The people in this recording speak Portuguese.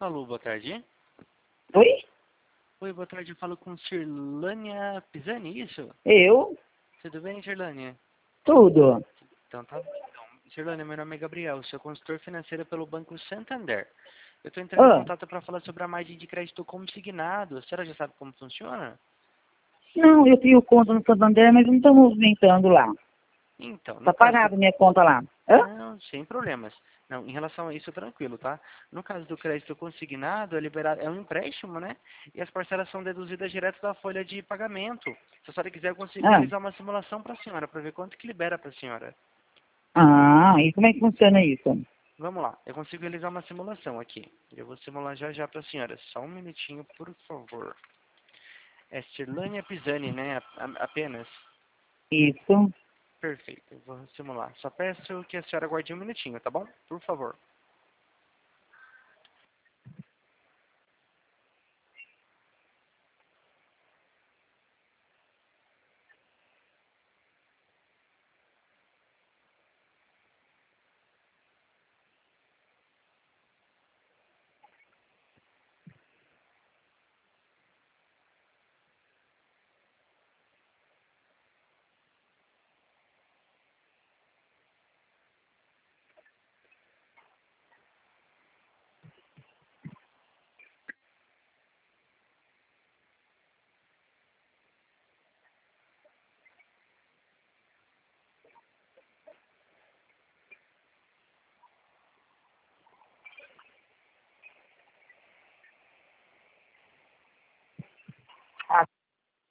Alô, boa tarde. Oi? Oi, boa tarde. Eu falo com Cirlânia Pisani, isso? Eu? Tudo bem, Cirlânia? Tudo. Então tá bom. Então, Cirlânia, meu nome é Gabriel, sou consultor financeiro pelo Banco Santander. Eu estou entrando em Ah, contato para falar sobre a margem de crédito consignado. A senhora já sabe como funciona? não, eu tenho conta no Santander, mas não estou movimentando lá. Então, Tá no caso do... parado minha conta lá. Hã? Não, sem problemas. Não, em relação a isso, tranquilo, tá? No caso do crédito consignado, é liberado, é um empréstimo, né? E as parcelas são deduzidas direto da folha de pagamento. Se a senhora quiser, eu consigo Ah, realizar uma simulação para a senhora, para ver quanto que libera para a senhora. e como é que funciona isso? Vamos lá, eu consigo realizar uma simulação aqui. Eu vou simular já já para a senhora. Só um minutinho, por favor. É Cirlânia Pisani, né? Apenas. Isso. Perfeito, eu vou simular. Só peço que a senhora aguarde um minutinho, tá bom? Por favor.